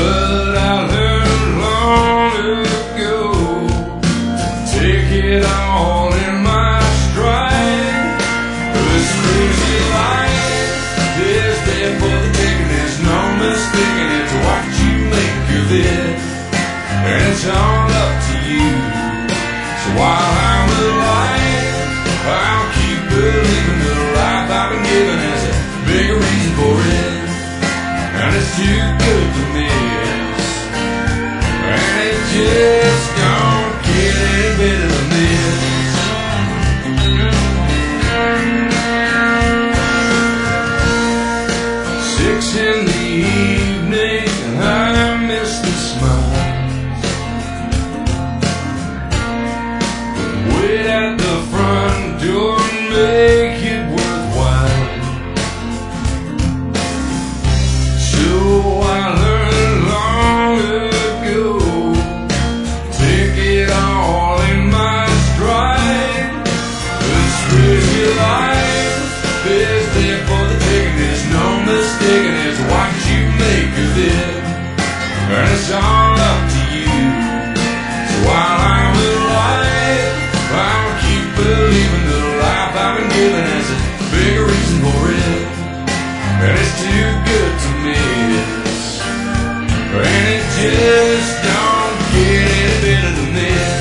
But I learned long ago to take it all in my stride. This crazy life is there for the taking. There's no mistaking. It's what you make of it, and it's all up to you. So while I'm alive, I'll keep believing the life I've been given is a bigger reason for it, and it's too good to miss. And it just don't get any better than this. 6 in the evening, and I miss the smiles. Wait at the front door and make it worthwhile. So I learned long ago, take it all in my stride. This crazy life is there for the taking. There's no mistaking. It's what you make of it, and it's all up to you. So while I'm alive, I'll keep believing the life I've been given has a bigger reason for it, and it's too good to miss. And it just don't get any better than this.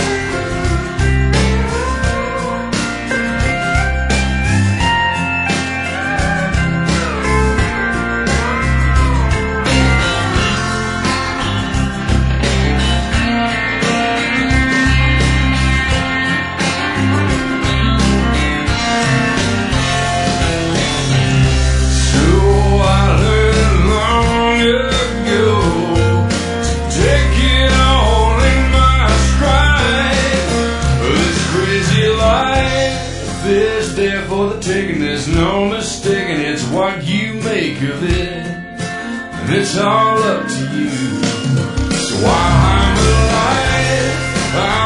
Is there for the taking. There's no mistaking. It's what you make of it, and it's all up to you. So while I'm alive,